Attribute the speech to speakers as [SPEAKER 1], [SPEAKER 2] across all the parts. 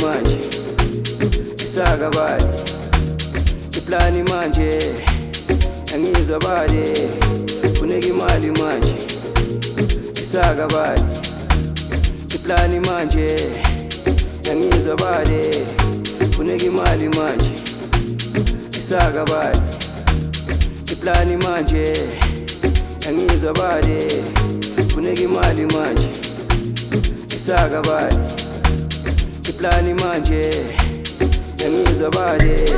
[SPEAKER 1] manje isakabali iplani manje angizwa bade funeka imali manje isakabali iplani manje angizwa bade funeka imali manje isakabali iplani manje angizwa bade funeka imali manje isakabali iplani manje angizwa bade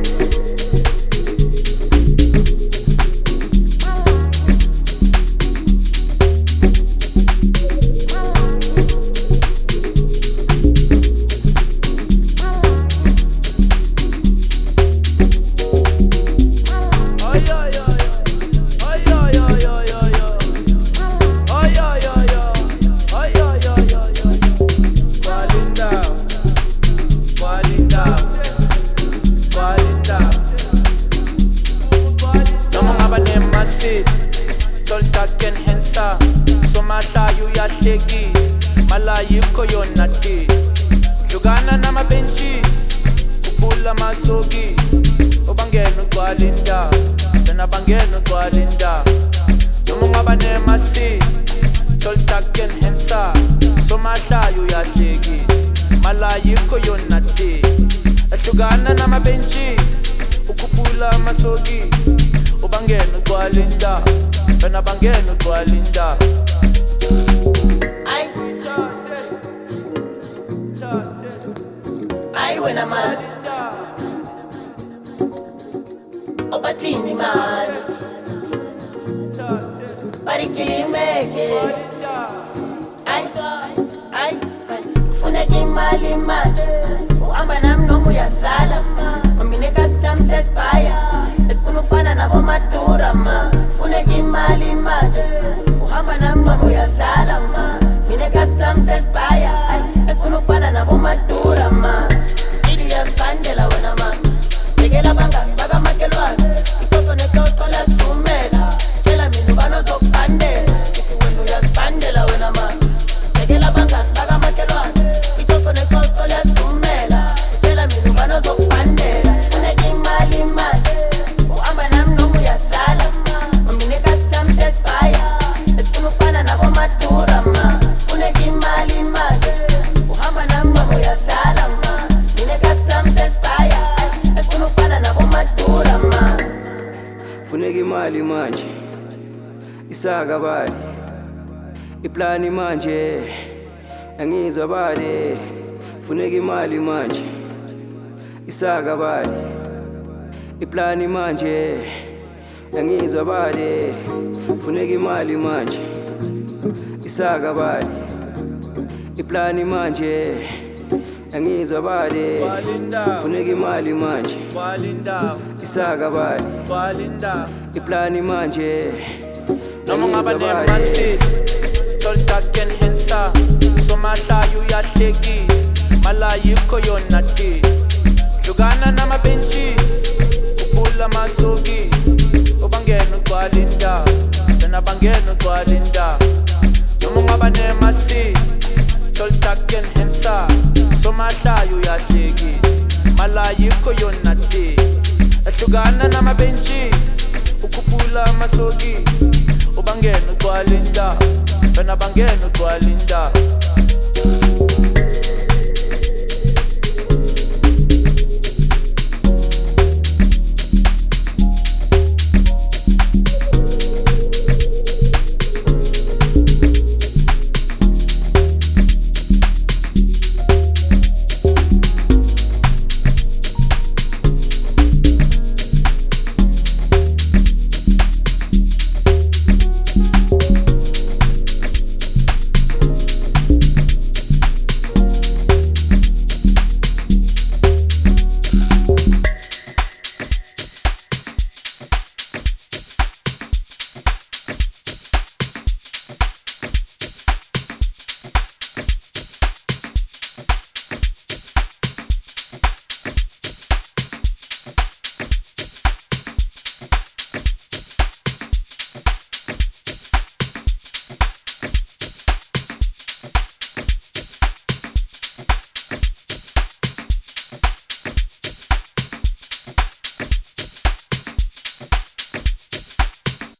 [SPEAKER 2] Soltaken hensa somatayo yahleki malayikho yona ti hlukana namabenchi ukula masoki obangena ugwalinda tena bangena ugwalinda noma ungaba nemasi soltaken hensa somatayo yahleki malayikho yona ti hlukana namabenchi ukupula masoki obangena ugwalinda Bana bangena ugwalinda
[SPEAKER 3] Ay wena man Obatini man Barikilimeke Ay Kufuneka imali manje Uhamba nami noma uyasala Mamine custom sespaya Esifuna ukufana nabo madura ma Kufuneka imali manje Uhamba nami noma uyasala ma Mine custom sespaya Esifuna ukufana nabo madura ma Skidi uyasibandela wena ma Tekela bangani baka makelwane Itoto netoto lasivumela Tshela mina ubani ozokubandela Ithi wena uyasibandela wena ma Tekela bangani baka makelwane Itoto netoto lasivumela Tshela mina ubani ozokubandela Kufuneka imali manje Uhamba nami noma uyasala Mamine custom sespaya Esifuna ukufana nabo madura ma Kufuneka imali manje Uhamba nami noma uyasala ma Mine custom sespaya Esifuna ukufana nabo madura ma
[SPEAKER 1] funeka imali manje isakabali iplani manje angizwa bade funeka imali manje isakabali iplani manje angizwa bade funeka imali manje isakabali iplani manje angizwa bade funeka imali manje isakabali iplani manje
[SPEAKER 2] noma ungaba nemasi soltaken hensa somatayo yahleki malayikho yona ti hlukana namabenchi ukupula masoki obangena ugwalinda tena bangena ugwalinda noma ungaba nemasi soltaken hensa somatayo yahleki malayikho yona ti hlukana namabenchi ukupula masoki ubangena ugwalinda tena bangena ugwalinda